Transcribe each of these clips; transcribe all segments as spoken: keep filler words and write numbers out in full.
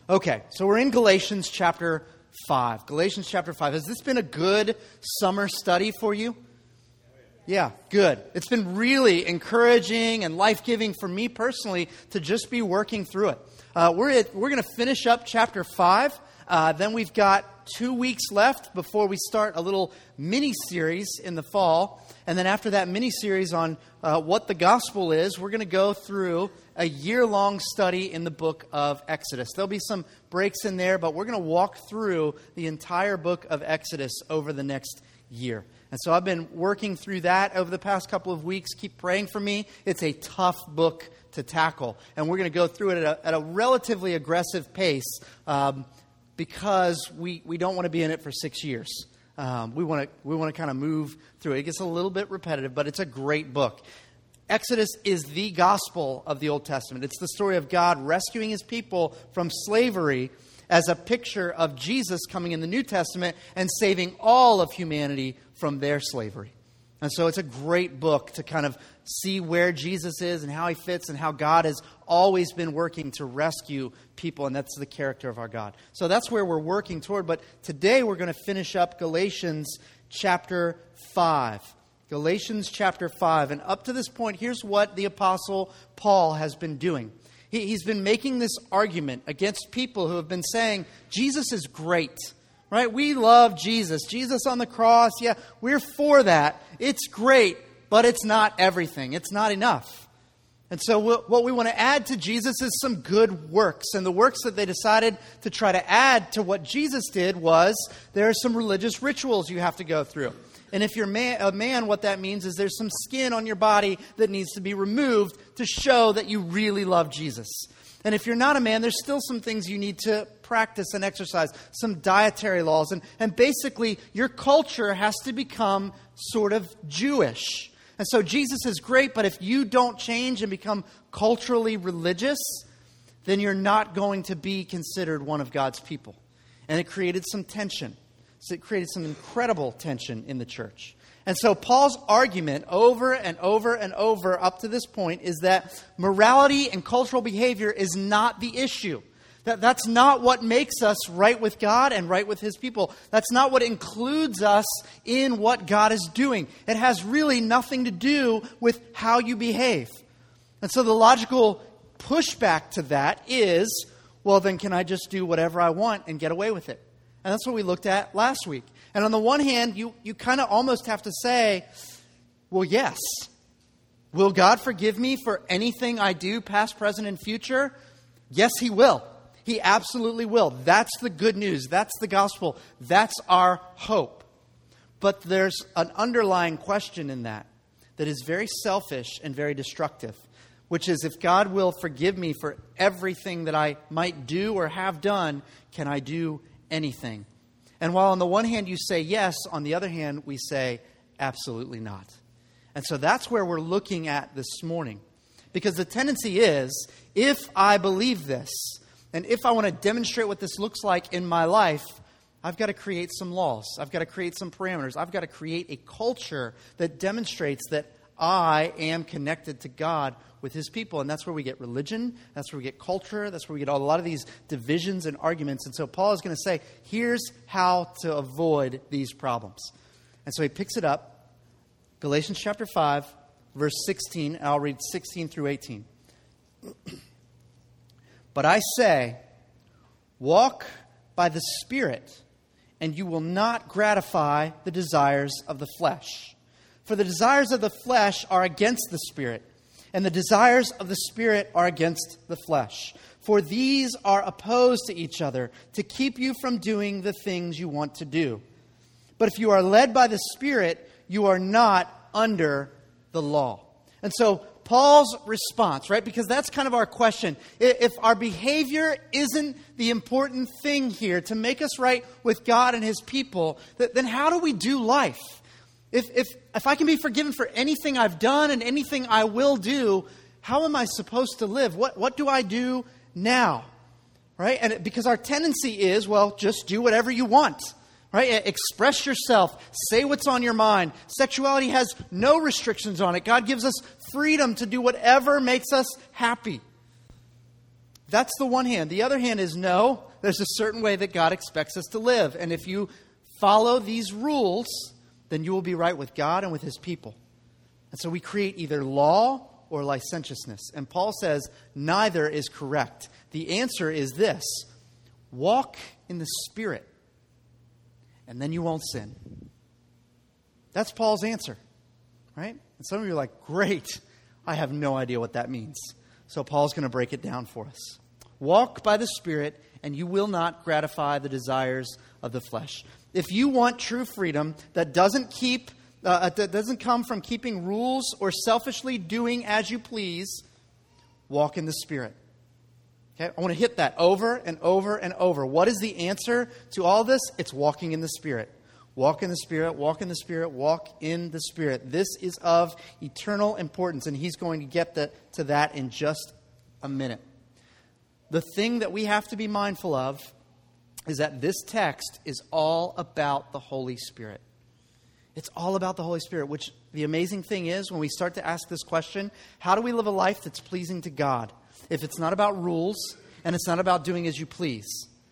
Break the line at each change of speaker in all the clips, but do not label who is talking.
Okay, so we're in Galatians chapter five. Galatians chapter five. Has this been a good summer study for you? Yeah, good. It's been really encouraging and life-giving for me personally to just be working through it. Uh, we're at, we're going to finish up chapter five. Uh, then we've got two weeks left before we start a little mini-series in the fall. And then after that mini-series on uh, what the gospel is, we're going to go through a year-long study in the book of Exodus. There'll be some breaks in there, but we're going to walk through the entire book of Exodus over the next year. And so I've been working through that over the past couple of weeks. Keep praying for me. It's a tough book to tackle. And we're going to go through it at a, at a relatively aggressive pace um, because we, we don't want to be in it for six years. Um, we want to we want to kind of move through it. It gets a little bit repetitive, but it's a great book. Exodus is the gospel of the Old Testament. It's the story of God rescuing his people from slavery as a picture of Jesus coming in the New Testament and saving all of humanity from their slavery. And so it's a great book to kind of see where Jesus is and how he fits and how God has always been working to rescue people, and that's the character of our God. So that's where we're working toward. But today we're going to finish up Galatians chapter five. Galatians chapter five. And up to this point, here's what the Apostle Paul has been doing. He, he's been making this argument against people who have been saying, Jesus is great. Right? We love Jesus. Jesus on the cross, yeah, we're for that. It's great, but it's not everything. It's not enough. And so what we want to add to Jesus is some good works. And the works that they decided to try to add to what Jesus did was there are some religious rituals you have to go through. And if you're a man, what that means is there's some skin on your body that needs to be removed to show that you really love Jesus. And if you're not a man, there's still some things you need to practice and exercise, some dietary laws. And, and basically, your culture has to become sort of Jewish. And so Jesus is great, but if you don't change and become culturally religious, then you're not going to be considered one of God's people. And it created some tension. So it created some incredible tension in the church. And so Paul's argument over and over and over up to this point is that morality and cultural behavior is not the issue. That, that's not what makes us right with God and right with his people. That's not what includes us in what God is doing. It has really nothing to do with how you behave. And so the logical pushback to that is, well, then can I just do whatever I want and get away with it? And that's what we looked at last week. And on the one hand, you, you kind of almost have to say, well, yes. Will God forgive me for anything I do, past, present, and future? Yes, he will. He absolutely will. That's the good news. That's the gospel. That's our hope. But there's an underlying question in that that is very selfish and very destructive, which is if God will forgive me for everything that I might do or have done, can I do anything? And while on the one hand you say yes, on the other hand we say absolutely not. And so that's where we're looking at this morning. Because the tendency is, if I believe this, and if I want to demonstrate what this looks like in my life, I've got to create some laws. I've got to create some parameters. I've got to create a culture that demonstrates that I am connected to God with his people. And that's where we get religion. That's where we get culture. That's where we get a lot of these divisions and arguments. And so Paul is going to say, here's how to avoid these problems. And so he picks it up, Galatians chapter five, verse sixteen. And I'll read sixteen through eighteen. But I say, walk by the Spirit, and you will not gratify the desires of the flesh. For the desires of the flesh are against the Spirit, and the desires of the Spirit are against the flesh. For these are opposed to each other to keep you from doing the things you want to do. But if you are led by the Spirit, you are not under the law. And so Paul's response, right? Because that's kind of our question. If our behavior isn't the important thing here to make us right with God and his people, then how do we do life? If, if, if I can be forgiven for anything I've done and anything I will do, how am I supposed to live? What, what do I do now? Right? And it, because our tendency is, well, just do whatever you want. Right? Express yourself. Say what's on your mind. Sexuality has no restrictions on it. God gives us freedom to do whatever makes us happy. That's the one hand. The other hand is no, there's a certain way that God expects us to live. And if you follow these rules, then you will be right with God and with his people. And so we create either law or licentiousness. And Paul says neither is correct. The answer is this: walk in the Spirit, and then you won't sin. That's Paul's answer, right? And some of you are like, great, I have no idea what that means. So Paul's going to break it down for us. Walk by the Spirit, and you will not gratify the desires of the flesh. If you want true freedom that doesn't keep, uh, that doesn't come from keeping rules or selfishly doing as you please, walk in the Spirit. Okay, I want to hit that over and over and over. What is the answer to all this? It's walking in the Spirit. Walk in the Spirit, walk in the Spirit, walk in the Spirit. This is of eternal importance, and he's going to get the, to that in just a minute. The thing that we have to be mindful of is that this text is all about the Holy Spirit. It's all about the Holy Spirit, which the amazing thing is when we start to ask this question, how do we live a life that's pleasing to God? If it's not about rules and it's not about doing as you please.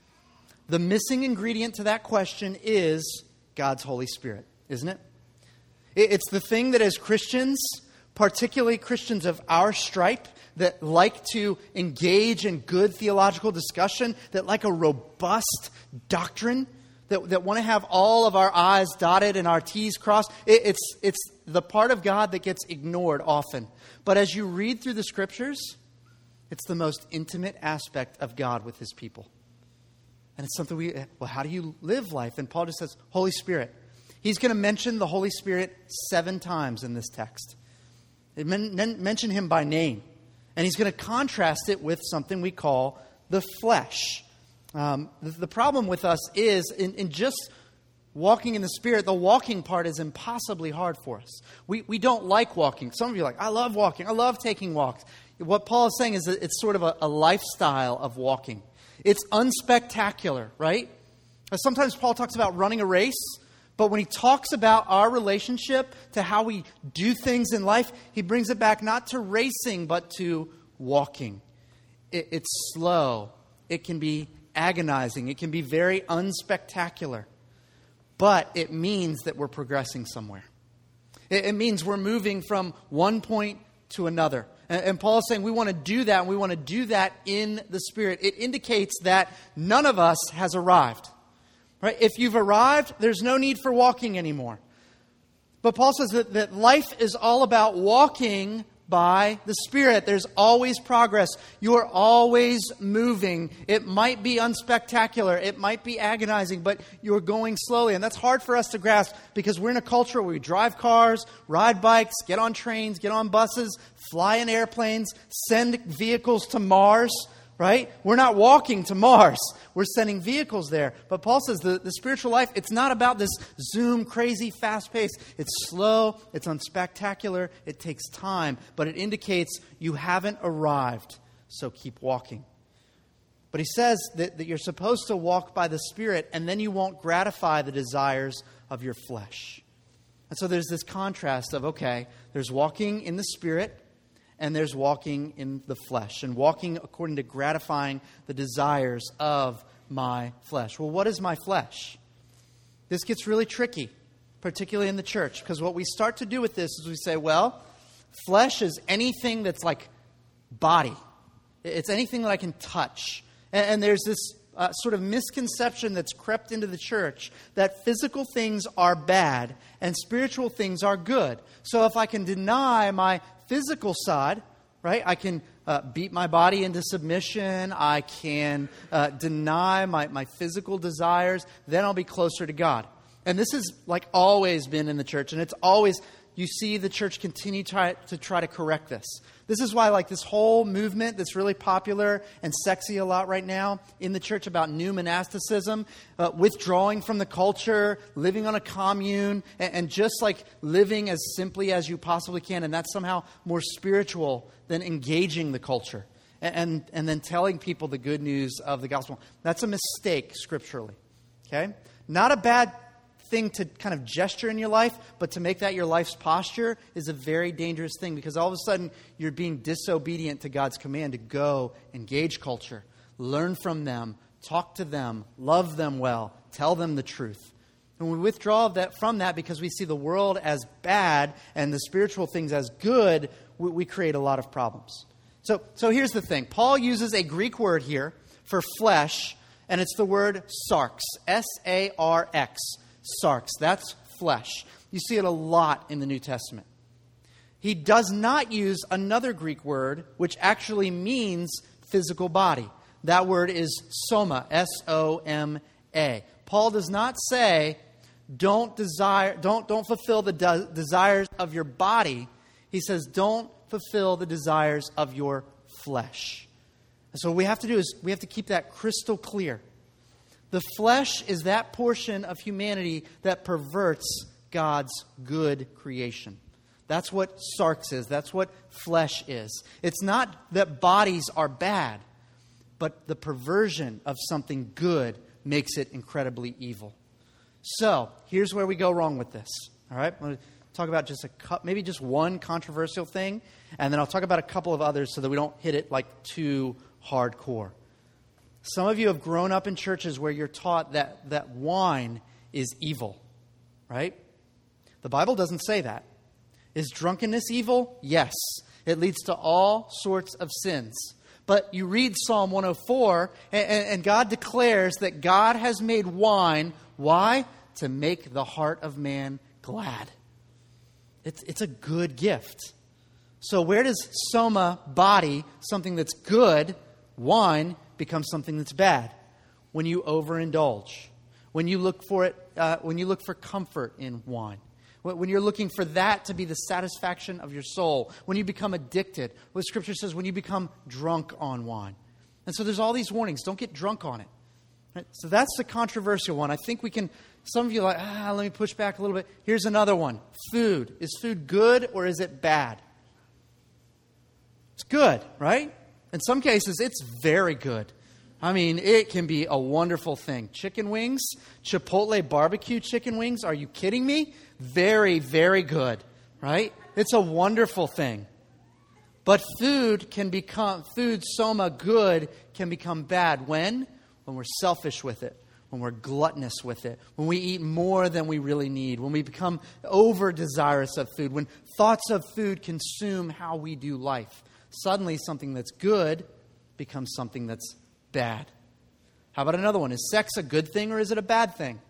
The missing ingredient to that question is God's Holy Spirit, isn't it? It's the thing that as Christians, particularly Christians of our stripe, that like to engage in good theological discussion, that like a robust doctrine, that, that want to have all of our I's dotted and our T's crossed. It, it's, it's the part of God that gets ignored often. But as you read through the Scriptures, it's the most intimate aspect of God with his people. And it's something we, well, how do you live life? And Paul just says, Holy Spirit. He's going to mention the Holy Spirit seven times in this text. It men, mention him by name. And he's going to contrast it with something we call the flesh. Um, the, the problem with us is in, in just walking in the Spirit, the walking part is impossibly hard for us. We, we don't like walking. Some of you are like, I love walking. I love taking walks. What Paul is saying is that it's sort of a, a lifestyle of walking. It's unspectacular, right? Sometimes Paul talks about running a race, but when he talks about our relationship to how we do things in life, he brings it back not to racing, but to walking. It, it's slow. It can be agonizing. It can be very unspectacular. But it means that we're progressing somewhere. It, it means we're moving from one point to another. And, and Paul is saying we want to do that, and we want to do that in the Spirit. It indicates that none of us has arrived. Right? If you've arrived, there's no need for walking anymore. But Paul says that, that life is all about walking by the Spirit. There's always progress. You're always moving. It might be unspectacular. It might be agonizing, but you're going slowly. And that's hard for us to grasp because we're in a culture where we drive cars, ride bikes, get on trains, get on buses, fly in airplanes, send vehicles to Mars. Right? We're not walking to Mars. We're sending vehicles there. But Paul says the, the spiritual life, it's not about this zoom, crazy, fast pace. It's slow. It's unspectacular. It takes time. But it indicates you haven't arrived. So keep walking. But he says that, that you're supposed to walk by the Spirit, and then you won't gratify the desires of your flesh. And so there's this contrast of, okay, there's walking in the Spirit, and there's walking in the flesh, and walking according to gratifying the desires of my flesh. Well, what is my flesh? This gets really tricky, particularly in the church, because what we start to do with this is we say, well, flesh is anything that's like body. It's anything that I can touch. And, and there's this uh, sort of misconception that's crept into the church that physical things are bad and spiritual things are good. So if I can deny my physical side, right? I can uh, beat my body into submission. I can uh, deny my, my physical desires. Then I'll be closer to God. And this has like always been in the church. And it's always, you see the church continue try, to try to correct this. This is why like this whole movement that's really popular and sexy a lot right now in the church about new monasticism, uh, withdrawing from the culture, living on a commune, and, and just like living as simply as you possibly can. And that's somehow more spiritual than engaging the culture and, and, and then telling people the good news of the gospel. That's a mistake scripturally. Okay? Not a bad thing to kind of gesture in your life, but to make that your life's posture is a very dangerous thing, because all of a sudden you're being disobedient to God's command to go engage culture, learn from them, talk to them, love them well, tell them the truth. And we withdraw that from that because we see the world as bad and the spiritual things as good, we, we create a lot of problems. So, so here's the thing. Paul uses a Greek word here for flesh, and it's the word sarx, S A R X, sarx. That's flesh. You see it a lot in the New Testament. He does not use another Greek word, which actually means physical body. That word is soma, S O M A. Paul does not say, don't desire, don't, don't fulfill the de- desires of your body. He says, don't fulfill the desires of your flesh. And so what we have to do is we have to keep that crystal clear. The flesh is that portion of humanity that perverts God's good creation. That's what sarx is. That's what flesh is. It's not that bodies are bad, but the perversion of something good makes it incredibly evil. So, here's where we go wrong with this. All right? I'm going to talk about just a maybe just one controversial thing, and then I'll talk about a couple of others so that we don't hit it like too hardcore. Some of you have grown up in churches where you're taught that, that wine is evil, right? The Bible doesn't say that. Is drunkenness evil? Yes. It leads to all sorts of sins. But you read Psalm one oh four, and, and God declares that God has made wine. Why? To make the heart of man glad. It's, it's a good gift. So where does soma, body, something that's good, wine, become something that's bad? When you overindulge. When you look for it, uh, when you look for comfort in wine. When you're looking for that to be the satisfaction of your soul. When you become addicted. What Scripture says, when you become drunk on wine. And so there's all these warnings. Don't get drunk on it. Right? So that's the controversial one. I think we can, some of you are like, ah, let me push back a little bit. Here's another one. Food. Is food good or is it bad? It's good, right? In some cases, it's very good. I mean, it can be a wonderful thing. Chicken wings, Chipotle barbecue chicken wings. Are you kidding me? Very, very good, right? It's a wonderful thing. But food can become, food, soma, good, can become bad. When? When we're selfish with it. When we're gluttonous with it. When we eat more than we really need. When we become over-desirous of food. When thoughts of food consume how we do life. Suddenly, something that's good becomes something that's bad. How about another one? Is sex a good thing or is it a bad thing?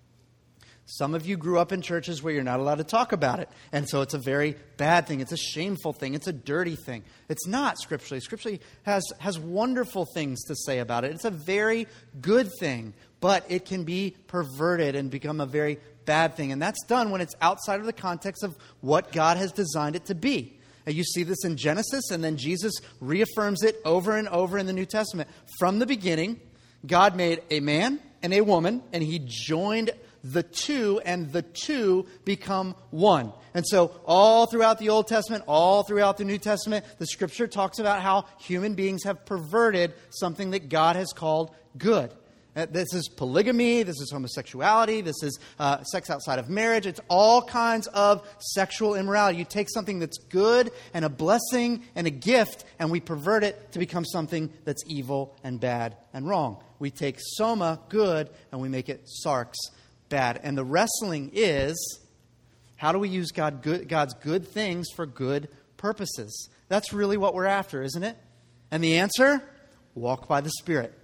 Some of you grew up in churches where you're not allowed to talk about it. And so it's a very bad thing. It's a shameful thing. It's a dirty thing. It's not scripturally. Scripturally has, has wonderful things to say about it. It's a very good thing. But it can be perverted and become a very bad thing. And that's done when it's outside of the context of what God has designed it to be. You see this in Genesis, and then Jesus reaffirms it over and over in the New Testament. From the beginning, God made a man and a woman, and He joined the two, and the two become one. And so all throughout the Old Testament, all throughout the New Testament, the Scripture talks about how human beings have perverted something that God has called good. This is polygamy, this is homosexuality, this is uh, sex outside of marriage. It's all kinds of sexual immorality. You take something that's good and a blessing and a gift, and we pervert it to become something that's evil and bad and wrong. We take soma, good, and we make it sarx, bad. And the wrestling is, how do we use God good, God's good things for good purposes? That's really what we're after, isn't it? And the answer? Walk by the Spirit.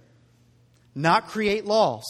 Not create laws.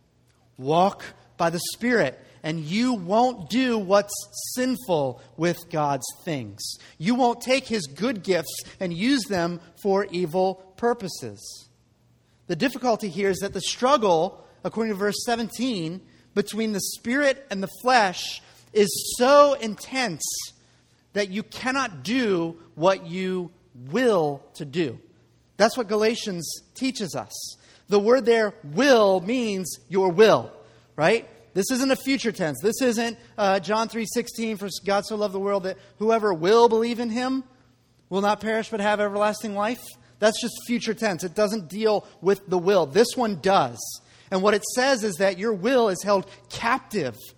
Walk by the Spirit. And you won't do what's sinful with God's things. You won't take His good gifts and use them for evil purposes. The difficulty here is that the struggle, according to verse seventeen, between the Spirit and the flesh is so intense that you cannot do what you will to do. That's what Galatians teaches us. The word there, will, means your will, right? This isn't a future tense. This isn't uh, John three sixteen, for God so loved the world that whoever will believe in Him will not perish but have everlasting life. That's just future tense. It doesn't deal with the will. This one does. And what it says is that your will is held captive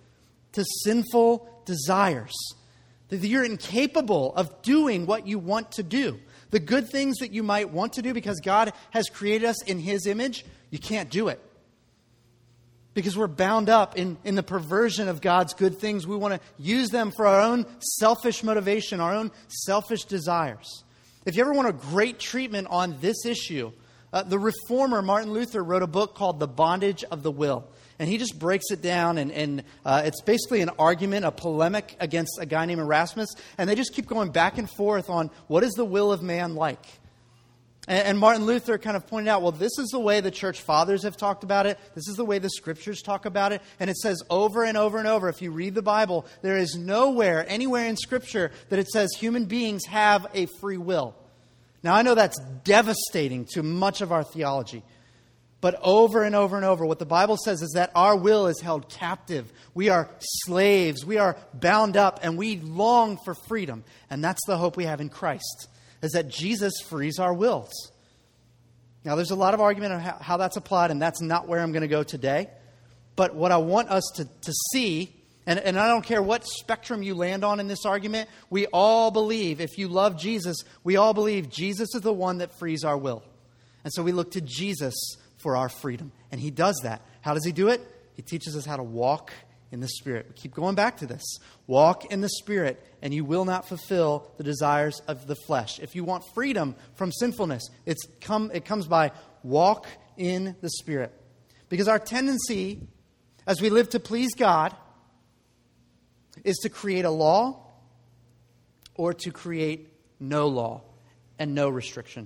to sinful desires. That you're incapable of doing what you want to do. The good things that you might want to do because God has created us in His image, you can't do it. Because we're bound up in, in the perversion of God's good things. We want to use them for our own selfish motivation, our own selfish desires. If you ever want a great treatment on this issue, uh, the reformer Martin Luther wrote a book called The Bondage of the Will. And he just breaks it down, and, and uh, it's basically an argument, a polemic against a guy named Erasmus. And they just keep going back and forth on what is the will of man like. And, and Martin Luther kind of pointed out, well, this is the way the church fathers have talked about it. This is the way the scriptures talk about it. And it says over and over and over, if you read the Bible, there is nowhere, anywhere in scripture that it says human beings have a free will. Now, I know that's devastating to much of our theology. But over and over and over, what the Bible says is that our will is held captive. We are slaves. We are bound up, and we long for freedom. And that's the hope we have in Christ, is that Jesus frees our wills. Now, there's a lot of argument on how, how that's applied, and that's not where I'm going to go today. But what I want us to, to see, and, and I don't care what spectrum you land on in this argument, we all believe, if you love Jesus, we all believe Jesus is the one that frees our will. And so we look to Jesus for our freedom. And He does that. How does He do it? He teaches us how to walk in the Spirit. We keep going back to this. Walk in the Spirit, and you will not fulfill the desires of the flesh. If you want freedom from sinfulness, it's come, it comes by walk in the Spirit. Because our tendency, as we live to please God, is to create a law or to create no law and no restriction.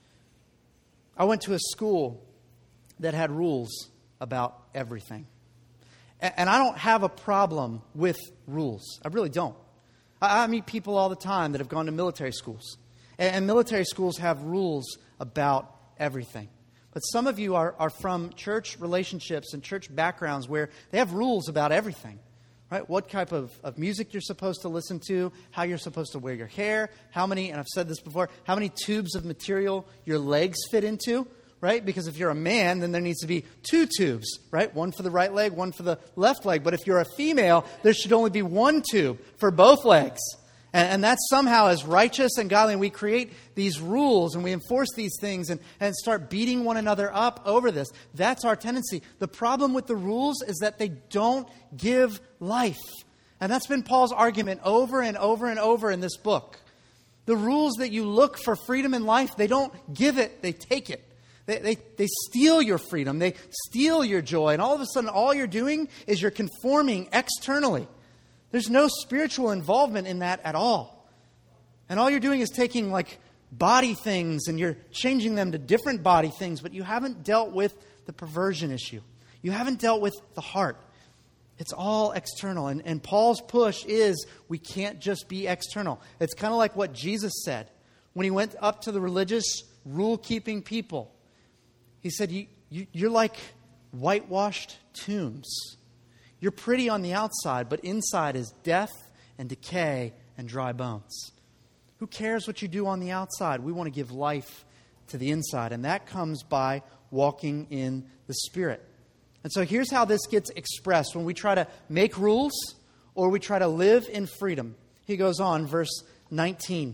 I went to a school that had rules about everything. And I don't have a problem with rules. I really don't. I meet people all the time that have gone to military schools. And military schools have rules about everything. But some of you are, are from church relationships and church backgrounds where they have rules about everything. Right? What type of, of music you're supposed to listen to, how you're supposed to wear your hair, how many, and I've said this before, how many tubes of material your legs fit into. Right? Because if you're a man, then there needs to be two tubes, right? One for the right leg, one for the left leg. But if you're a female, there should only be one tube for both legs. And, and that somehow is righteous and godly. And we create these rules and we enforce these things and, and start beating one another up over this. That's our tendency. The problem with the rules is that they don't give life. And that's been Paul's argument over and over and over in this book. The rules that you look for freedom in life, they don't give it, they take it. They, they they steal your freedom. They steal your joy. And all of a sudden, all you're doing is you're conforming externally. There's no spiritual involvement in that at all. And all you're doing is taking like body things and you're changing them to different body things, but you haven't dealt with the perversion issue. You haven't dealt with the heart. It's all external. And, and Paul's push is we can't just be external. It's kind of like what Jesus said when He went up to the religious, rule-keeping people. He said, you, you, you're like whitewashed tombs. You're pretty on the outside, but inside is death and decay and dry bones. Who cares what you do on the outside? We want to give life to the inside, and that comes by walking in the Spirit. And so here's how this gets expressed when we try to make rules or we try to live in freedom. He goes on, verse nineteen.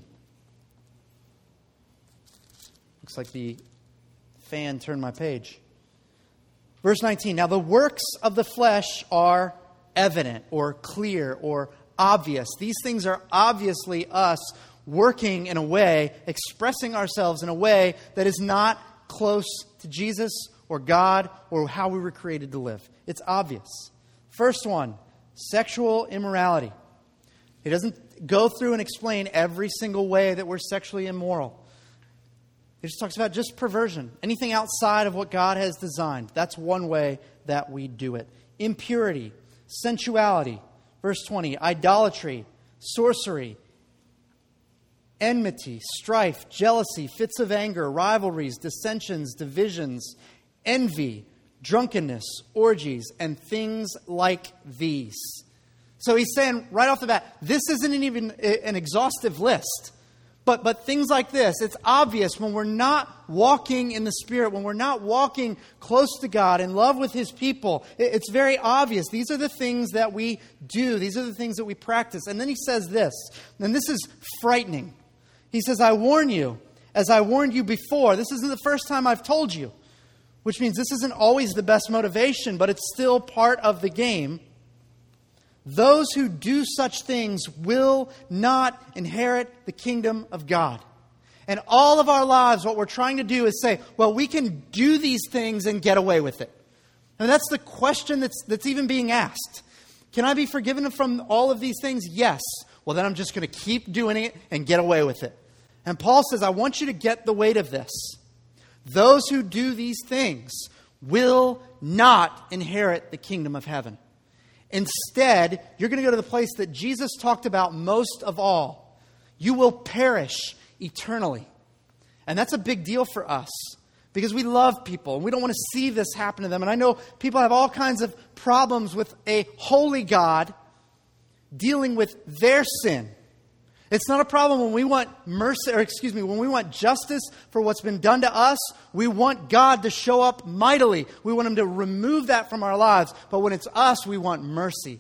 Looks like the fan turned my page. Verse nineteen. Now the works of the flesh are evident or clear or obvious. These things are obviously us working in a way, expressing ourselves in a way that is not close to Jesus or God or how we were created to live. It's obvious. First one, sexual immorality. He doesn't go through and explain every single way that we're sexually immoral. He just talks about just perversion. Anything outside of what God has designed. That's one way that we do it. Impurity, sensuality. Verse twenty, idolatry, sorcery, enmity, strife, jealousy, fits of anger, rivalries, dissensions, divisions, envy, drunkenness, orgies, and things like these. So he's saying right off the bat, this isn't even an exhaustive list. But but things like this, it's obvious when we're not walking in the Spirit, when we're not walking close to God, in love with His people, it's very obvious. These are the things that we do. These are the things that we practice. And then he says this, and this is frightening. He says, I warn you, as I warned you before. This isn't the first time I've told you, which means this isn't always the best motivation, but it's still part of the game. Those who do such things will not inherit the kingdom of God. And all of our lives, what we're trying to do is say, well, we can do these things and get away with it. And that's the question that's, that's even being asked. Can I be forgiven from all of these things? Yes. Well, then I'm just going to keep doing it and get away with it. And Paul says, I want you to get the weight of this. Those who do these things will not inherit the kingdom of heaven. Instead, you're going to go to the place that Jesus talked about most of all. You will perish eternally. And that's a big deal for us because we love people and we don't want to see this happen to them. And I know people have all kinds of problems with a holy God dealing with their sin. It's not a problem when we want mercy, or excuse me, when we want justice for what's been done to us. We want God to show up mightily. We want Him to remove that from our lives. But when it's us, we want mercy.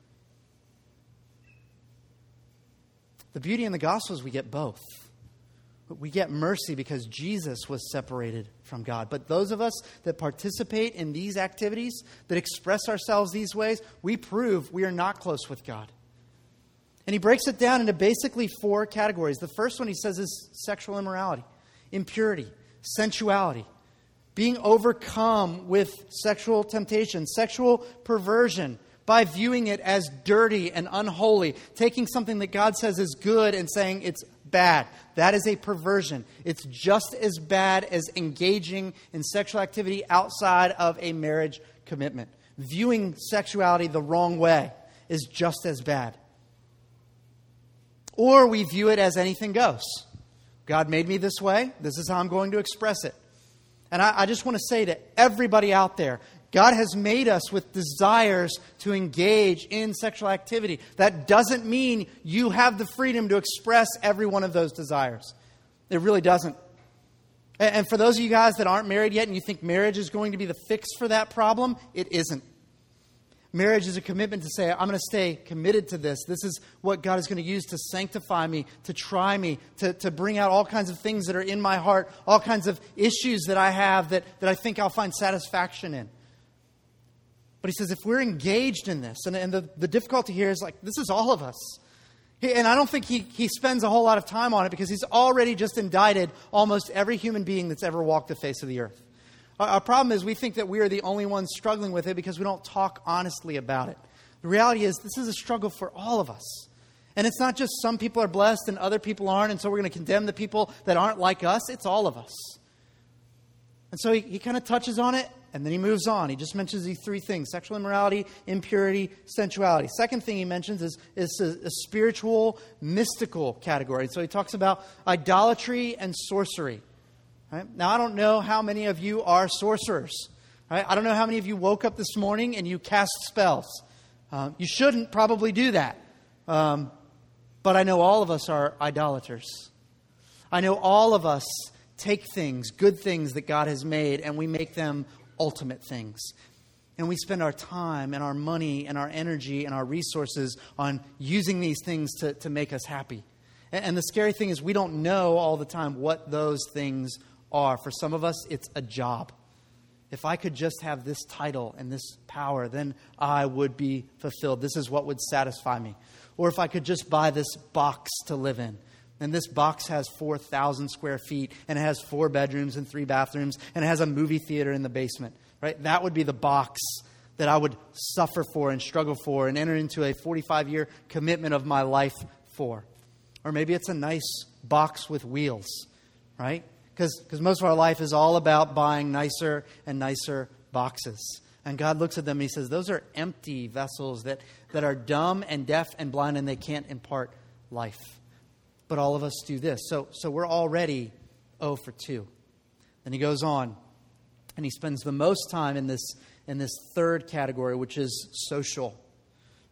The beauty in the gospel is we get both. We get mercy because Jesus was separated from God. But those of us that participate in these activities, that express ourselves these ways, we prove we are not close with God. And he breaks it down into basically four categories. The first one he says is sexual immorality, impurity, sensuality, being overcome with sexual temptation, sexual perversion by viewing it as dirty and unholy, taking something that God says is good and saying it's bad. That is a perversion. It's just as bad as engaging in sexual activity outside of a marriage commitment. Viewing sexuality the wrong way is just as bad. Or we view it as anything goes. God made me this way. This is how I'm going to express it. And I, I just want to say to everybody out there, God has made us with desires to engage in sexual activity. That doesn't mean you have the freedom to express every one of those desires. It really doesn't. And, and for those of you guys that aren't married yet and you think marriage is going to be the fix for that problem, it isn't. Marriage is a commitment to say, I'm going to stay committed to this. This is what God is going to use to sanctify me, to try me, to, to bring out all kinds of things that are in my heart, all kinds of issues that I have that, that I think I'll find satisfaction in. But he says, if we're engaged in this, and, and the, the difficulty here is like, this is all of us. He, and I don't think he, he spends a whole lot of time on it because he's already just indicted almost every human being that's ever walked the face of the earth. Our problem is we think that we are the only ones struggling with it because we don't talk honestly about it. The reality is this is a struggle for all of us. And it's not just some people are blessed and other people aren't, and so we're going to condemn the people that aren't like us. It's all of us. And so he, he kind of touches on it, and then he moves on. He just mentions these three things: sexual immorality, impurity, sensuality. Second thing he mentions is, is a, a spiritual, mystical category. And so he talks about idolatry and sorcery. Right? Now, I don't know how many of you are sorcerers. Right? I don't know how many of you woke up this morning and you cast spells. Um, you shouldn't probably do that. Um, but I know all of us are idolaters. I know all of us take things, good things that God has made, and we make them ultimate things. And we spend our time and our money and our energy and our resources on using these things to, to make us happy. And, and the scary thing is we don't know all the time what those things are. For some of us, it's a job. If I could just have this title and this power, then I would be fulfilled. This is what would satisfy me. Or if I could just buy this box to live in. And this box has four thousand square feet, and it has four bedrooms and three bathrooms, and it has a movie theater in the basement. Right? That would be the box that I would suffer for and struggle for and enter into a forty-five year commitment of my life for. Or maybe it's a nice box with wheels, right? Because most of our life is all about buying nicer and nicer boxes. And God looks at them and He says, those are empty vessels that, that are dumb and deaf and blind, and they can't impart life. But all of us do this. So, so we're already oh for two. Then he goes on, and he spends the most time in this, in this third category, which is social.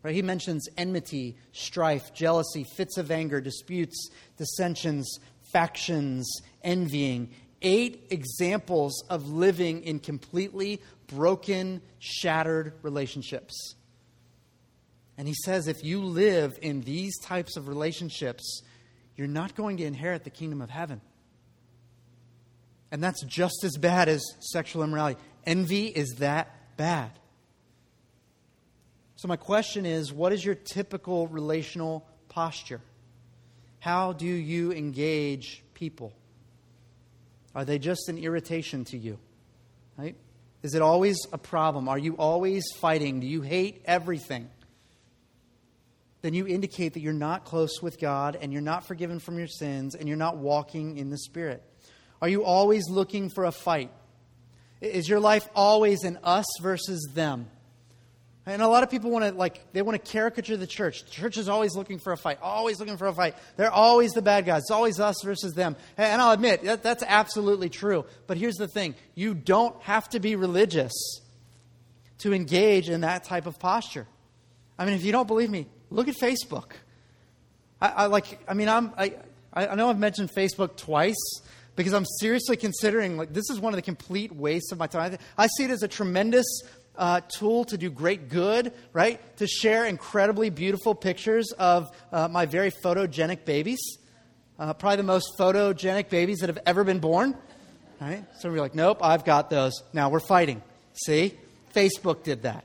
Right? He mentions enmity, strife, jealousy, fits of anger, disputes, dissensions, factions, envying. Eight examples of living in completely broken, shattered relationships. And he says if you live in these types of relationships, you're not going to inherit the kingdom of heaven. And that's just as bad as sexual immorality. Envy is that bad. So my question is, what is your typical relational posture? How do you engage people? Are they just an irritation to you? Right? Is it always a problem? Are you always fighting? Do you hate everything? Then you indicate that you're not close with God and you're not forgiven from your sins and you're not walking in the Spirit. Are you always looking for a fight? Is your life always an us versus them? And a lot of people want to, like, they want to caricature the church. The church is always looking for a fight, always looking for a fight. They're always the bad guys. It's always us versus them. And I'll admit, that, that's absolutely true. But here's the thing. You don't have to be religious to engage in that type of posture. I mean, if you don't believe me, look at Facebook. I, I like, I mean, I'm, I, I know I've mentioned Facebook twice because I'm seriously considering, like, this is one of the complete wastes of my time. I see it as a tremendous Uh, tool to do great good, right? To share incredibly beautiful pictures of uh, my very photogenic babies. Uh, probably the most photogenic babies that have ever been born. Right? Some of you are like, nope, I've got those. Now we're fighting. See? Facebook did that.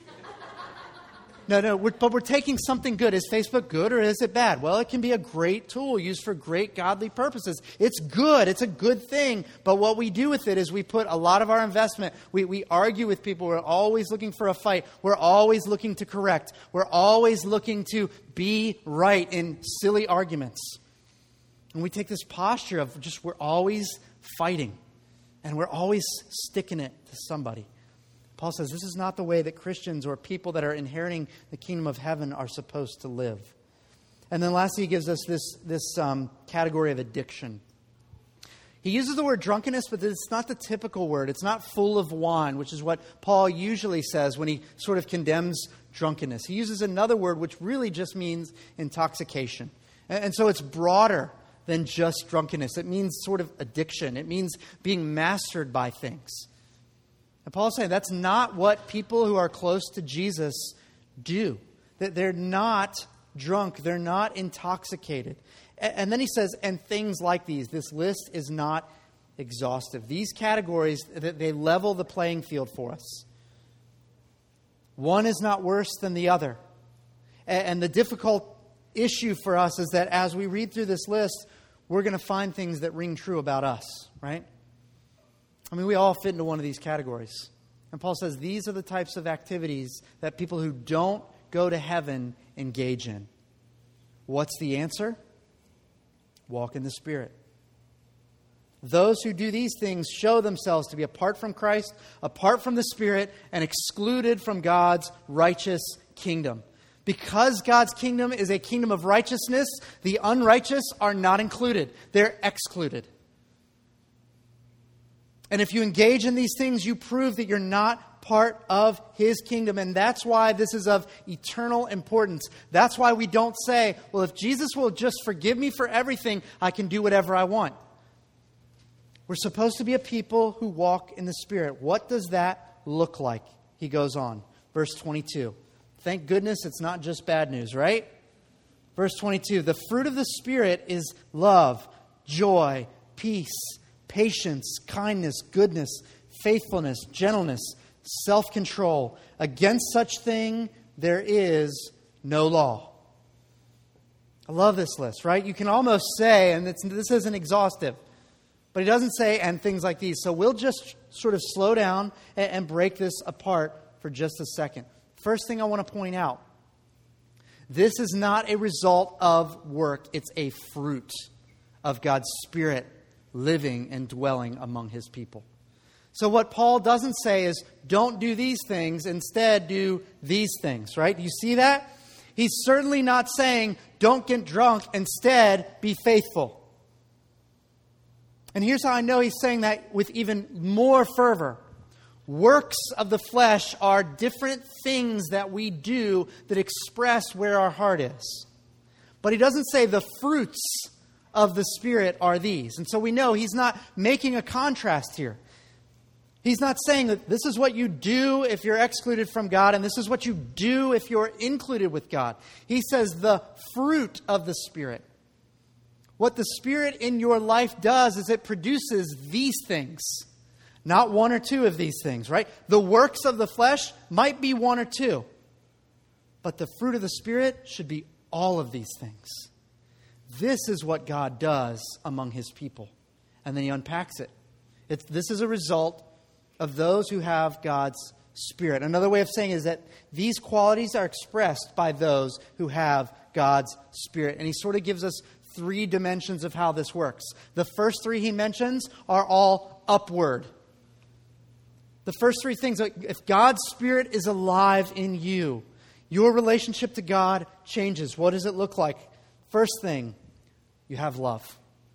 No, no, we're, but we're taking something good. Is Facebook good or is it bad? Well, it can be a great tool used for great godly purposes. It's good. It's a good thing. But what we do with it is we put a lot of our investment. We, we argue with people. We're always looking for a fight. We're always looking to correct. We're always looking to be right in silly arguments. And we take this posture of just we're always fighting. And we're always sticking it to somebody. Paul says this is not the way that Christians or people that are inheriting the kingdom of heaven are supposed to live. And then lastly, he gives us this, this um, category of addiction. He uses the word drunkenness, but it's not the typical word. It's not full of wine, which is what Paul usually says when he sort of condemns drunkenness. He uses another word which really just means intoxication. And, and so it's broader than just drunkenness. It means sort of addiction. It means being mastered by things. And Paul's saying that's not what people who are close to Jesus do. That they're not drunk. They're not intoxicated. And then he says, and things like these. This list is not exhaustive. These categories, they level the playing field for us. One is not worse than the other. And the difficult issue for us is that as we read through this list, we're going to find things that ring true about us, right? I mean, we all fit into one of these categories. And Paul says these are the types of activities that people who don't go to heaven engage in. What's the answer? Walk in the Spirit. Those who do these things show themselves to be apart from Christ, apart from the Spirit, and excluded from God's righteous kingdom. Because God's kingdom is a kingdom of righteousness, the unrighteous are not included. They're excluded. And if you engage in these things, you prove that you're not part of His kingdom. And that's why this is of eternal importance. That's why we don't say, well, if Jesus will just forgive me for everything, I can do whatever I want. We're supposed to be a people who walk in the Spirit. What does that look like? He goes on. Verse twenty-two. Thank goodness it's not just bad news, right? Verse twenty-two. The fruit of the Spirit is love, joy, peace, patience, kindness, goodness, faithfulness, gentleness, self-control. Against such thing there is no law. I love this list, right? You can almost say, and it's, this isn't exhaustive, but he doesn't say, and things like these. So we'll just sort of slow down and, and break this apart for just a second. First thing I want to point out, this is not a result of work. It's a fruit of God's Spirit living and dwelling among His people. So what Paul doesn't say is, don't do these things, instead do these things, right? Do you see that? He's certainly not saying, don't get drunk, instead be faithful. And here's how I know he's saying that with even more fervor. works of the flesh are different things that we do that express where our heart is. But he doesn't say the fruits of the Spirit are these. And so we know he's not making a contrast here. He's not saying that this is what you do if you're excluded from God and this is what you do if you're included with God. He says the fruit of the Spirit. What the Spirit in your life does is it produces these things. Not one or two of these things, right? The works of the flesh might be one or two. But the fruit of the Spirit should be all of these things. This is what God does among his people. And then he unpacks it. It's, this is a result of those who have God's Spirit. Another way of saying it is that these qualities are expressed by those who have God's Spirit. And he sort of gives us three dimensions of how this works. The first three he mentions are all upward. The first three things, if God's Spirit is alive in you, your relationship to God changes. What does it look like? First thing, you have love.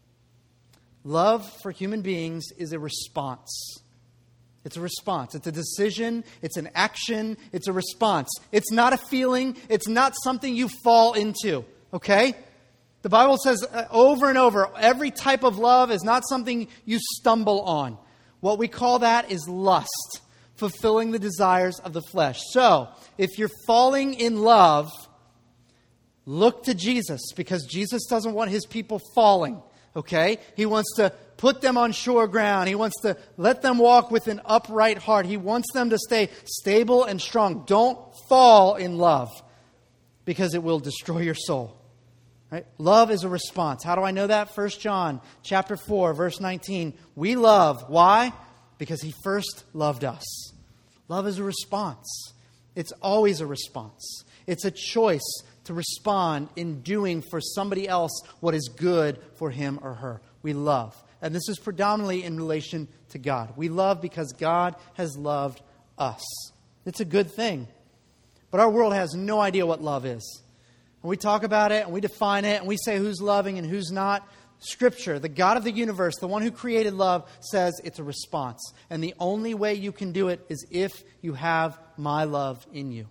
Love for human beings is a response. It's a response. It's a decision. It's an action. It's a response. It's not a feeling. It's not something you fall into. Okay? The Bible says over and over, every type of love is not something you stumble on. What we call that is lust, fulfilling the desires of the flesh. So, if you're falling in love, look to Jesus, because Jesus doesn't want his people falling. Okay? He wants to put them on sure ground. He wants to let them walk with an upright heart. He wants them to stay stable and strong. Don't fall in love, because it will destroy your soul. Right? Love is a response. How do I know that? First John chapter four, verse nineteen. We love. Why? Because he first loved us. Love is a response. It's always a response. It's a choice to respond in doing for somebody else what is good for him or her. We love. And this is predominantly in relation to God. We love because God has loved us. It's a good thing. But our world has no idea what love is. And we talk about it and we define it and we say who's loving and who's not. Scripture, the God of the universe, the one who created love, says it's a response. And the only way you can do it is if you have my love in you.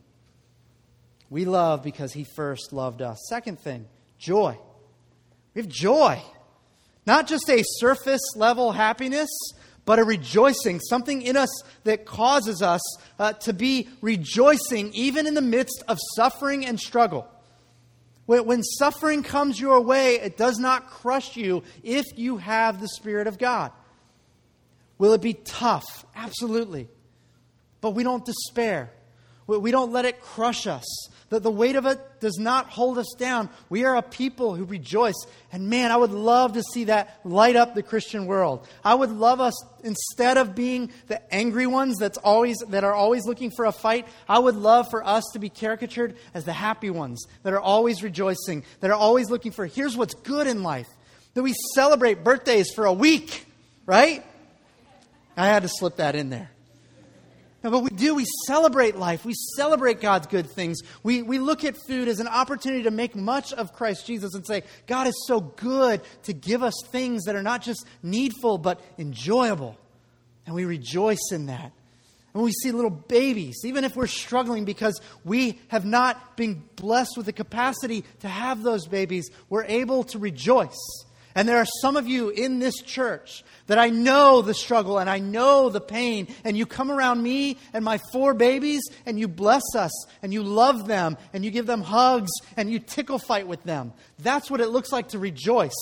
We love because he first loved us. Second thing, joy. We have joy. Not just a surface level happiness, but a rejoicing. Something in us that causes us uh, to be rejoicing even in the midst of suffering and struggle. When, when suffering comes your way, it does not crush you if you have the Spirit of God. Will it be tough? Absolutely. But we don't despair. We, we don't let it crush us. The, the weight of it does not hold us down. We are a people who rejoice. And man, I would love to see that light up the Christian world. I would love us, instead of being the angry ones that's always that are always looking for a fight, I would love for us to be caricatured as the happy ones that are always rejoicing, that are always looking for, here's what's good in life. That we celebrate birthdays for a week, right? I had to slip that in there. No, but we do. We celebrate life. We celebrate God's good things. We, we look at food as an opportunity to make much of Christ Jesus and say, God is so good to give us things that are not just needful, but enjoyable. And we rejoice in that. And when we see little babies, even if we're struggling because we have not been blessed with the capacity to have those babies, we're able to rejoice. And there are some of you in this church that I know the struggle and I know the pain. And you come around me and my four babies and you bless us and you love them and you give them hugs and you tickle fight with them. That's what it looks like to rejoice.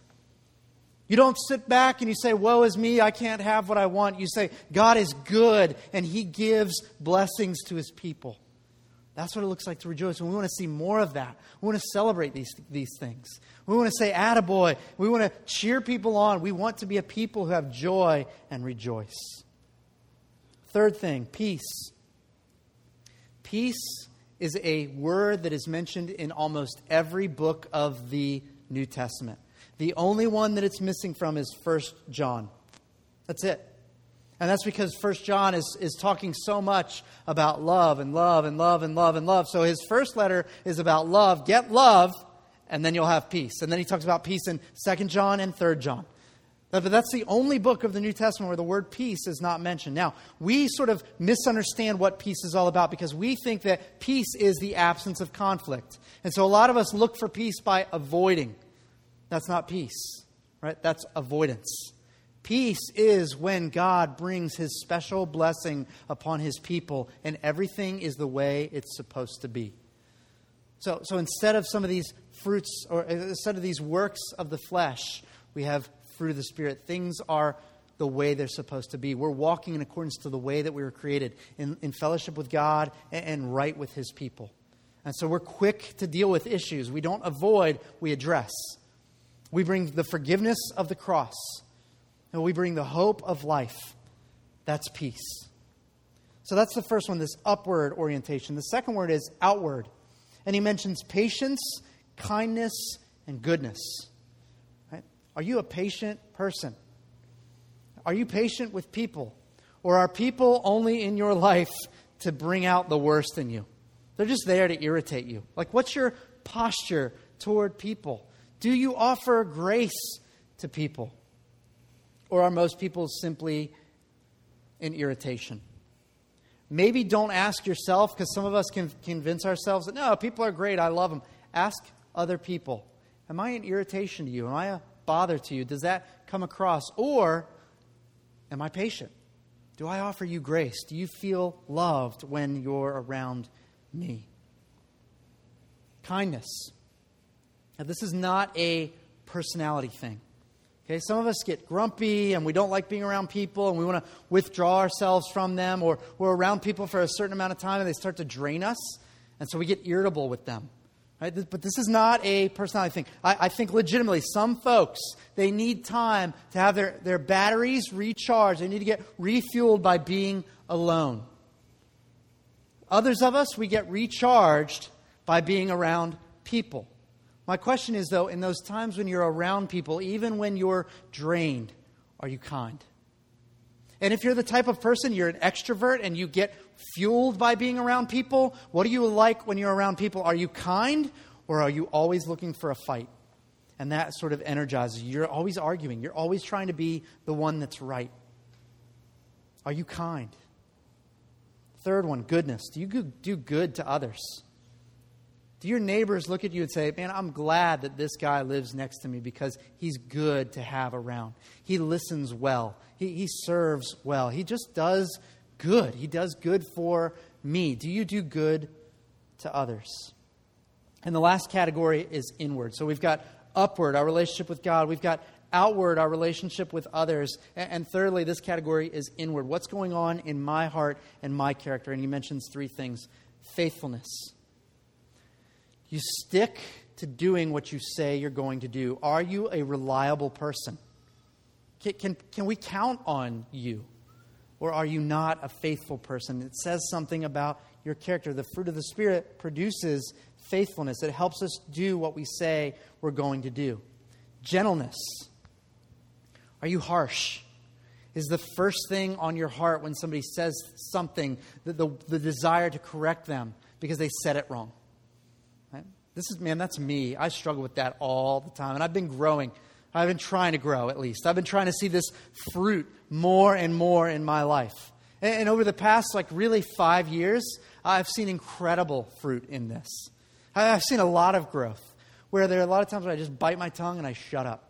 You don't sit back and you say, woe is me, I can't have what I want. You say, God is good and he gives blessings to his people. That's what it looks like to rejoice. And we want to see more of that. We want to celebrate these, these things. We want to say, attaboy. We want to cheer people on. We want to be a people who have joy and rejoice. Third thing, peace. Peace is a word that is mentioned in almost every book of the New Testament. The only one that it's missing from is First John. That's it. And that's because First John is, is talking so much about love and love and love and love and love. So his first letter is about love. Get love, and then you'll have peace. And then he talks about peace in Second John and Third John. But that's the only book of the New Testament where the word peace is not mentioned. Now, we sort of misunderstand what peace is all about because we think that peace is the absence of conflict. And so a lot of us look for peace by avoiding. That's not peace, right? That's avoidance. Peace is when God brings His special blessing upon His people and everything is the way it's supposed to be. So, so instead of some of these fruits, or instead of these works of the flesh, we have fruit of the Spirit. Things are the way they're supposed to be. We're walking in accordance to the way that we were created, in, in fellowship with God and, and right with His people. And so we're quick to deal with issues. We don't avoid, we address. We bring the forgiveness of the cross. And we bring the hope of life. That's peace. So that's the first one, this upward orientation. The second word is outward. And he mentions patience, kindness, and goodness. Right? Are you a patient person? Are you patient with people? Or are people only in your life to bring out the worst in you? They're just there to irritate you. Like, what's your posture toward people? Do you offer grace to people? Or are most people simply an irritation? Maybe don't ask yourself, because some of us can convince ourselves that, no, people are great, I love them. Ask other people, am I an irritation to you? Am I a bother to you? Does that come across? Or am I patient? Do I offer you grace? Do you feel loved when you're around me? Kindness. Now, this is not a personality thing. Okay, some of us get grumpy and we don't like being around people and we want to withdraw ourselves from them, or we're around people for a certain amount of time and they start to drain us, and so we get irritable with them. Right? But this is not a personality thing. I, I think legitimately some folks, they need time to have their, their batteries recharged. They need to get refueled by being alone. Others of us, we get recharged by being around people. My question is, though, in those times when you're around people, even when you're drained, are you kind? And if you're the type of person, you're an extrovert and you get fueled by being around people, what do you like when you're around people? Are you kind, or are you always looking for a fight? And that sort of energizes you. You're always arguing. You're always trying to be the one that's right. Are you kind? Third one, goodness. Do you do good to others? Do your neighbors look at you and say, man, I'm glad that this guy lives next to me because he's good to have around. He listens well. He, he serves well. He just does good. He does good for me. Do you do good to others? And the last category is inward. So we've got upward, our relationship with God. We've got outward, our relationship with others. And, and thirdly, this category is inward. What's going on in my heart and my character? And he mentions three things. Faithfulness. You stick to doing what you say you're going to do. Are you a reliable person? Can, can, can we count on you? Or are you not a faithful person? It says something about your character. The fruit of the Spirit produces faithfulness. It helps us do what we say we're going to do. Gentleness. Are you harsh? Is the first thing on your heart when somebody says something, the, the, the desire to correct them because they said it wrong? This is, man, that's me. I struggle with that all the time. And I've been growing. I've been trying to grow, at least. I've been trying to see this fruit more and more in my life. And, and over the past, like, really five years, I've seen incredible fruit in this. I, I've seen a lot of growth, where there are a lot of times where I just bite my tongue and I shut up.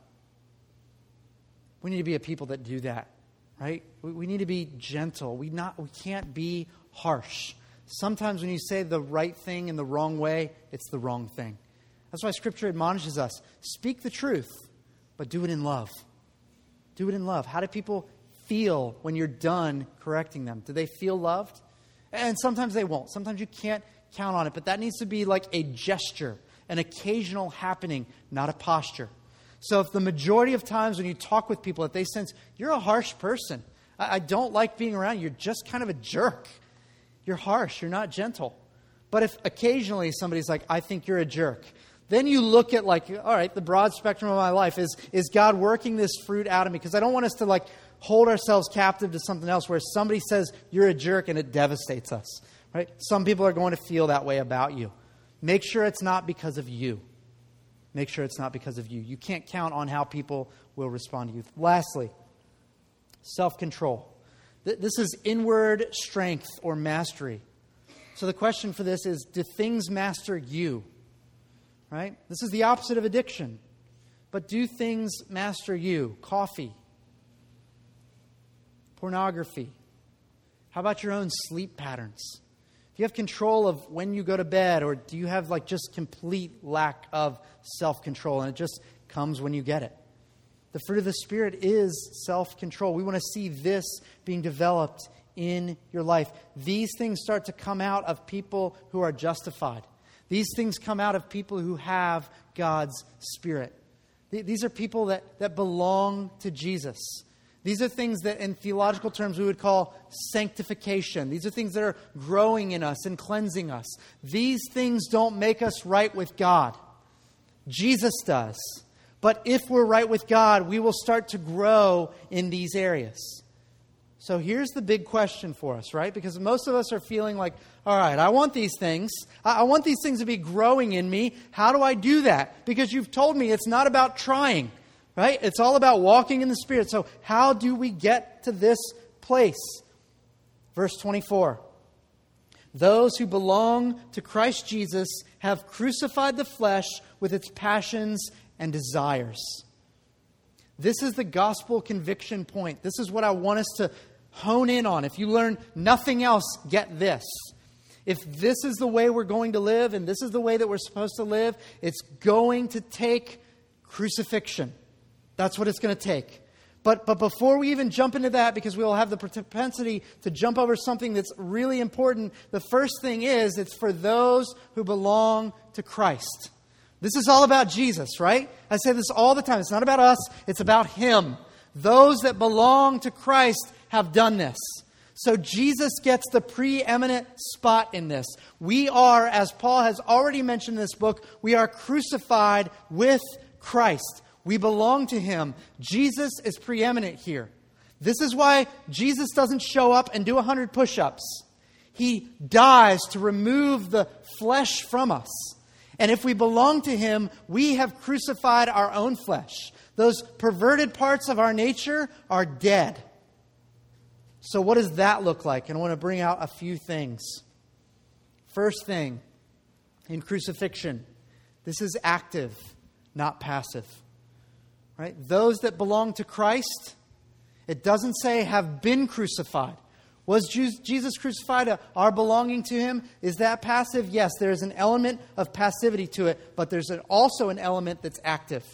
We need to be a people that do that, right? We, we need to be gentle. We not. We can't be harsh. Sometimes when you say the right thing in the wrong way, it's the wrong thing. That's why Scripture admonishes us. Speak the truth, but do it in love. Do it in love. How do people feel when you're done correcting them? Do they feel loved? And sometimes they won't. Sometimes you can't count on it. But that needs to be like a gesture, an occasional happening, not a posture. So if the majority of times when you talk with people, if they sense, you're a harsh person, I, I don't like being around you, you're just kind of a jerk. You're harsh. You're not gentle. But if occasionally somebody's like, I think you're a jerk, then you look at like, all right, the broad spectrum of my life. Is, is God working this fruit out of me? Because I don't want us to like hold ourselves captive to something else where somebody says you're a jerk and it devastates us. Right? Some people are going to feel that way about you. Make sure it's not because of you. make sure it's not because of you. You can't count on how people will respond to you. Lastly, self-control. Th- this is inward strength or mastery. So the question for this is, do things master you? Right? This is the opposite of addiction. But do things master you? Coffee. Pornography. How about your own sleep patterns? Do you have control of when you go to bed, or do you have like just complete lack of self-control and it just comes when you get it? The fruit of the Spirit is self-control. We want to see this being developed in your life. These things start to come out of people who are justified. These things come out of people who have God's Spirit. These are people that, that belong to Jesus. These are things that in theological terms we would call sanctification. These are things that are growing in us and cleansing us. These things don't make us right with God. Jesus does. But if we're right with God, we will start to grow in these areas. So here's the big question for us, right? Because most of us are feeling like, all right, I want these things. I want these things to be growing in me. How do I do that? Because you've told me it's not about trying, right? It's all about walking in the Spirit. So how do we get to this place? Verse twenty-four. Those who belong to Christ Jesus have crucified the flesh with its passions and desires. This is the gospel conviction point. This is what I want us to hone in on. If you learn nothing else, get this. If this is the way we're going to live and this is the way that we're supposed to live, it's going to take crucifixion. That's what it's going to take. But but before we even jump into that, because we will have the propensity to jump over something that's really important, the first thing is it's for those who belong to Christ. This is all about Jesus, right? I say this all the time. It's not about us. It's about Him. Those that belong to Christ have done this. So Jesus gets the preeminent spot in this. We are, as Paul has already mentioned in this book, we are crucified with Christ. We belong to Him. Jesus is preeminent here. This is why Jesus doesn't show up and do one hundred push-ups. He dies to remove the flesh from us. And if we belong to Him, we have crucified our own flesh. Those perverted parts of our nature are dead. So what does that look like? And I want to bring out a few things. First thing, in crucifixion, this is active, not passive. Right? Those that belong to Christ, it doesn't say have been crucified. Was Jesus crucified? Our belonging to Him? Is that passive? Yes, there's an element of passivity to it, but there's an, also an element that's active.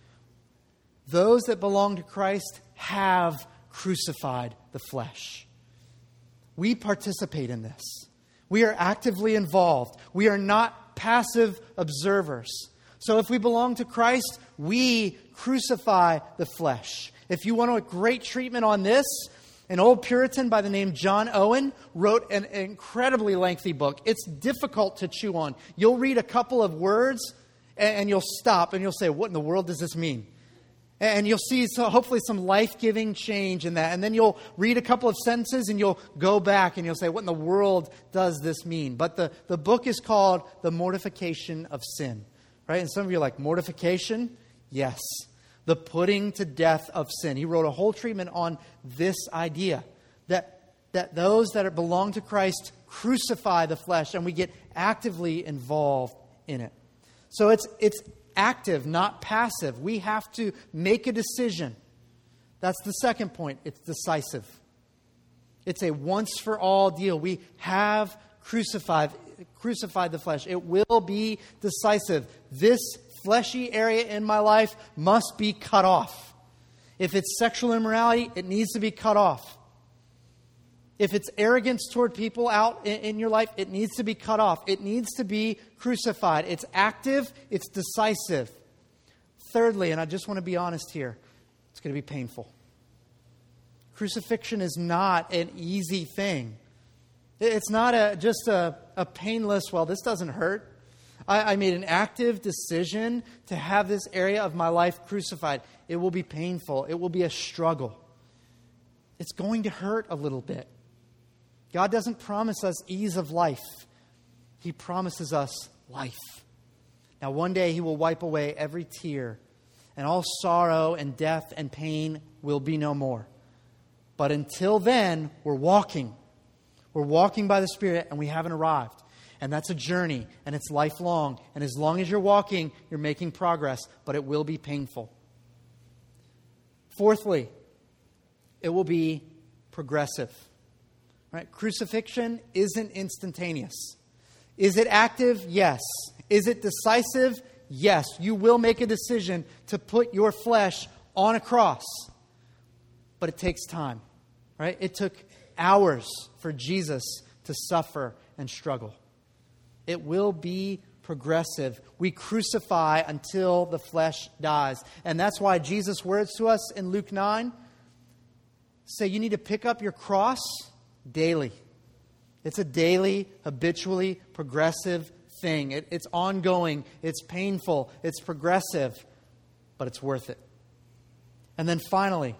Those that belong to Christ have crucified the flesh. We participate in this. We are actively involved. We are not passive observers. So if we belong to Christ, we crucify the flesh. If you want a great treatment on this, an old Puritan by the name John Owen wrote an incredibly lengthy book. It's difficult to chew on. You'll read a couple of words and you'll stop and you'll say, what in the world does this mean? And you'll see so hopefully some life-giving change in that. And then you'll read a couple of sentences and you'll go back and you'll say, what in the world does this mean? But the, the book is called The Mortification of Sin. Right? And some of you are like, mortification? Yes. The putting to death of sin. He wrote a whole treatment on this idea that, that those that are, belong to Christ crucify the flesh and we get actively involved in it. So it's it's active, not passive. We have to make a decision. That's the second point. It's decisive. It's a once-for-all deal. We have crucified, crucified the flesh. It will be decisive. This fleshy area in my life must be cut off. If it's sexual immorality, it needs to be cut off. If it's arrogance toward people out in, in your life, it needs to be cut off. It needs to be crucified. It's active. It's decisive. Thirdly, and I just want to be honest here, it's going to be painful. Crucifixion is not an easy thing. It's not a, just a, a painless, well, this doesn't hurt. I, I made an active decision to have this area of my life crucified. It will be painful. It will be a struggle. It's going to hurt a little bit. God doesn't promise us ease of life. He promises us life. Now one day he will wipe away every tear, and all sorrow and death and pain will be no more. But until then, we're walking. We're walking by the Spirit, and we haven't arrived. And that's a journey, and it's lifelong. And as long as you're walking, you're making progress, but it will be painful. Fourthly, it will be progressive. Right? Crucifixion isn't instantaneous. Is it active? Yes. Is it decisive? Yes. You will make a decision to put your flesh on a cross. But it takes time. Right? It took hours for Jesus to suffer and struggle. It will be progressive. We crucify until the flesh dies. And that's why Jesus' words to us in Luke nine say you need to pick up your cross daily. It's a daily, habitually progressive thing. It, it's ongoing. It's painful. It's progressive. But it's worth it. And then finally,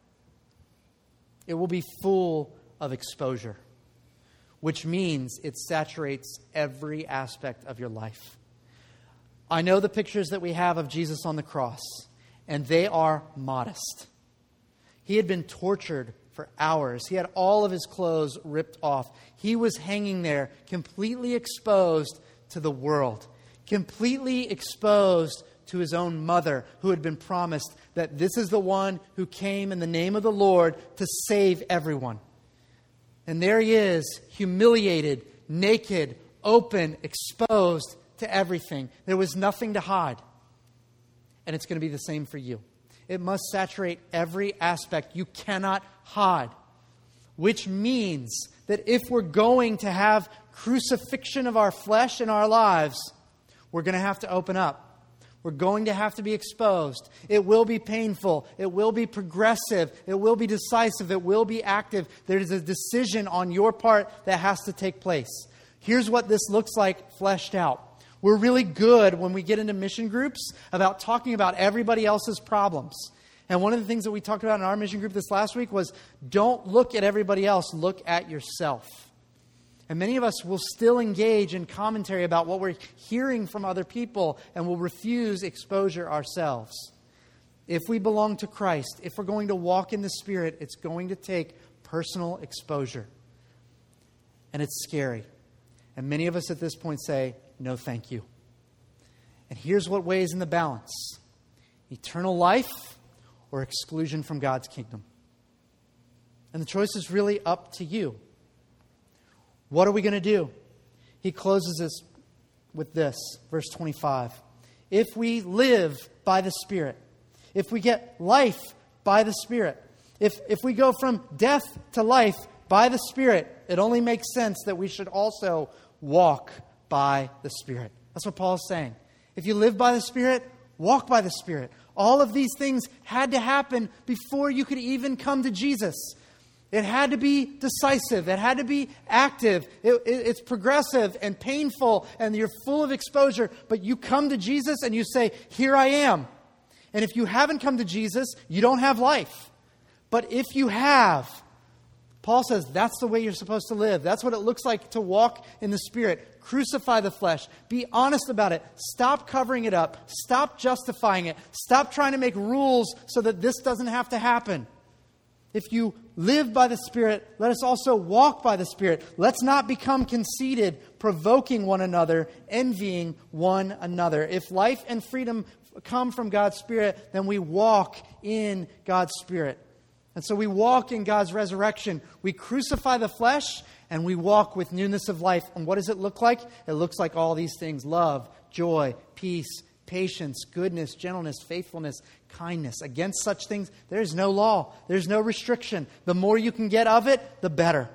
it will be full of exposure, which means it saturates every aspect of your life. I know the pictures that we have of Jesus on the cross, and they are modest. He had been tortured for hours. He had all of his clothes ripped off. He was hanging there, completely exposed to the world, completely exposed to his own mother, who had been promised that this is the one who came in the name of the Lord to save everyone. And there he is, humiliated, naked, open, exposed to everything. There was nothing to hide. And it's going to be the same for you. It must saturate every aspect. You cannot hide. Which means that if we're going to have crucifixion of our flesh in our lives, we're going to have to open up. We're going to have to be exposed. It will be painful. It will be progressive. It will be decisive. It will be active. There is a decision on your part that has to take place. Here's what this looks like fleshed out. We're really good when we get into mission groups about talking about everybody else's problems. And one of the things that we talked about in our mission group this last week was don't look at everybody else, look at yourself. And many of us will still engage in commentary about what we're hearing from other people and will refuse exposure ourselves. If we belong to Christ, if we're going to walk in the Spirit, it's going to take personal exposure. And it's scary. And many of us at this point say, no, thank you. And here's what weighs in the balance. Eternal life or exclusion from God's kingdom. And the choice is really up to you. What are we going to do? He closes this with this, verse twenty-five. If we live by the Spirit, if we get life by the Spirit, if, if we go from death to life by the Spirit, it only makes sense that we should also walk by the Spirit. That's what Paul is saying. If you live by the Spirit, walk by the Spirit. All of these things had to happen before you could even come to Jesus. It had to be decisive. It had to be active. It, it, it's progressive and painful, and you're full of exposure. But you come to Jesus and you say, here I am. And if you haven't come to Jesus, you don't have life. But if you have, Paul says that's the way you're supposed to live. That's what it looks like to walk in the Spirit. Crucify the flesh. Be honest about it. Stop covering it up. Stop justifying it. Stop trying to make rules so that this doesn't have to happen. If you live by the Spirit, let us also walk by the Spirit. Let's not become conceited, provoking one another, envying one another. If life and freedom come from God's Spirit, then we walk in God's Spirit. And so we walk in God's resurrection. We crucify the flesh and we walk with newness of life. And what does it look like? It looks like all these things: love, joy, peace, patience, goodness, gentleness, faithfulness, kindness. Against such things, there's no law. There's no restriction. The more you can get of it, the better.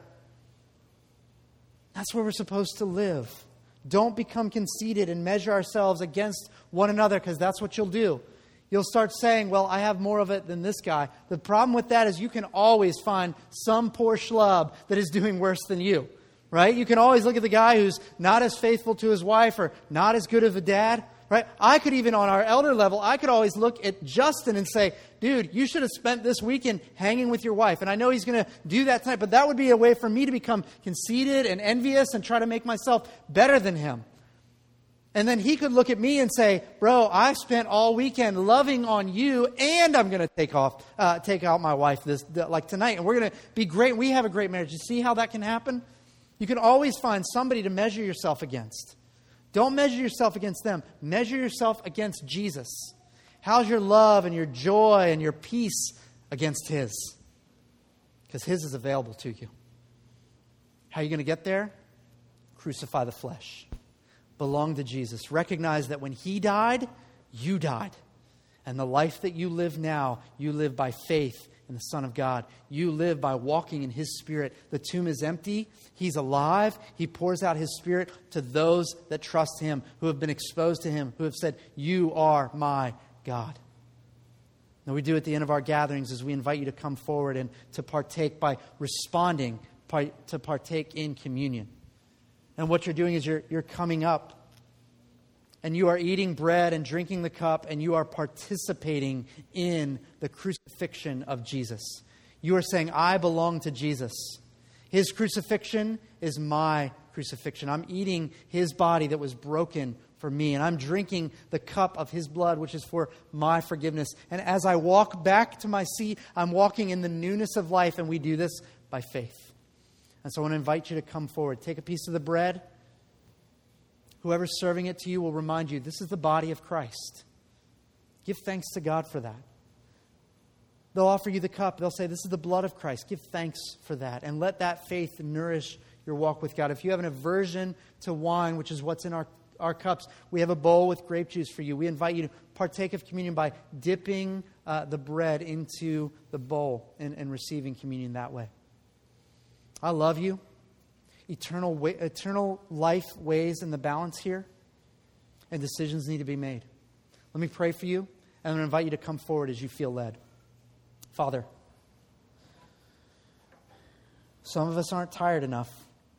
That's where we're supposed to live. Don't become conceited and measure ourselves against one another, because that's what you'll do. You'll start saying, well, I have more of it than this guy. The problem with that is you can always find some poor schlub that is doing worse than you, right? You can always look at the guy who's not as faithful to his wife or not as good of a dad, right? I could even, on our elder level, I could always look at Justin and say, dude, you should have spent this weekend hanging with your wife. And I know he's going to do that tonight, but that would be a way for me to become conceited and envious and try to make myself better than him. And then he could look at me and say, bro, I spent all weekend loving on you, and I'm going to take off, uh, take out my wife this like tonight, and we're going to be great. We have a great marriage. You see how that can happen? You can always find somebody to measure yourself against. Don't measure yourself against them. Measure yourself against Jesus. How's your love and your joy and your peace against His? Because His is available to you. How are you going to get there? Crucify the flesh. Belong to Jesus. Recognize that when He died, you died. And the life that you live now, you live by faith in the Son of God. You live by walking in His Spirit. The tomb is empty. He's alive. He pours out His Spirit to those that trust Him, who have been exposed to Him, who have said, you are my God. And we do at the end of our gatherings is we invite you to come forward and to partake by responding to partake in communion. And what you're doing is you're, you're coming up and you are eating bread and drinking the cup, and you are participating in the crucifixion of Jesus. You are saying, I belong to Jesus. His crucifixion is my crucifixion. I'm eating His body that was broken for me, and I'm drinking the cup of His blood, which is for my forgiveness. And as I walk back to my seat, I'm walking in the newness of life, and we do this by faith. And so I want to invite you to come forward. Take a piece of the bread. Whoever's serving it to you will remind you, this is the body of Christ. Give thanks to God for that. They'll offer you the cup. They'll say, this is the blood of Christ. Give thanks for that. And let that faith nourish your walk with God. If you have an aversion to wine, which is what's in our, our cups, we have a bowl with grape juice for you. We invite you to partake of communion by dipping uh, the bread into the bowl and, and receiving communion that way. I love you. Eternal, way, eternal life weighs in the balance here, and decisions need to be made. Let me pray for you, and I'm going to invite you to come forward as you feel led. Father, some of us aren't tired enough.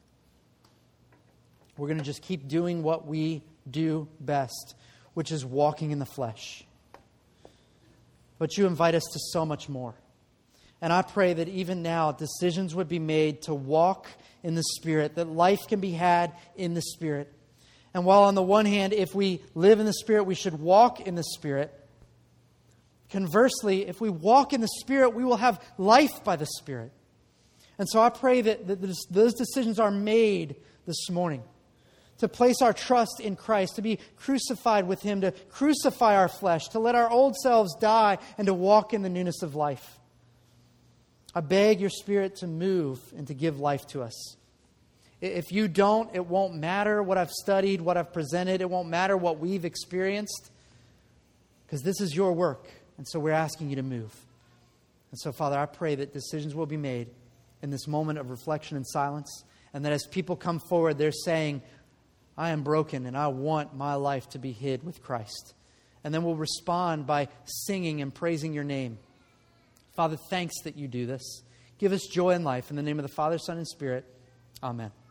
We're going to just keep doing what we do best, which is walking in the flesh. But you invite us to so much more. And I pray that even now, decisions would be made to walk in the Spirit, that life can be had in the Spirit. And while on the one hand, if we live in the Spirit, we should walk in the Spirit. Conversely, if we walk in the Spirit, we will have life by the Spirit. And so I pray that, that those decisions are made this morning. To place our trust in Christ, to be crucified with Him, to crucify our flesh, to let our old selves die, and to walk in the newness of life. I beg your Spirit to move and to give life to us. If you don't, it won't matter what I've studied, what I've presented. It won't matter what we've experienced, because this is your work. And so we're asking you to move. And so, Father, I pray that decisions will be made in this moment of reflection and silence, and that as people come forward, they're saying, I am broken and I want my life to be hid with Christ. And then we'll respond by singing and praising your name. Father, thanks that you do this. Give us joy in life. In the name of the Father, Son, and Spirit. Amen.